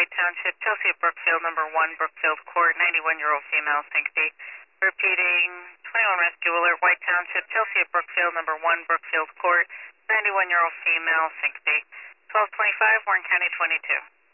White Township, Chelsea at Brookfield, number 1, Brookfield Court, 91-year-old female, syncope. Repeating, 21 Rescue Alert, White Township, Chelsea at Brookfield, number 1, Brookfield Court, 91-year-old female, syncope. 1225, Warren County 22.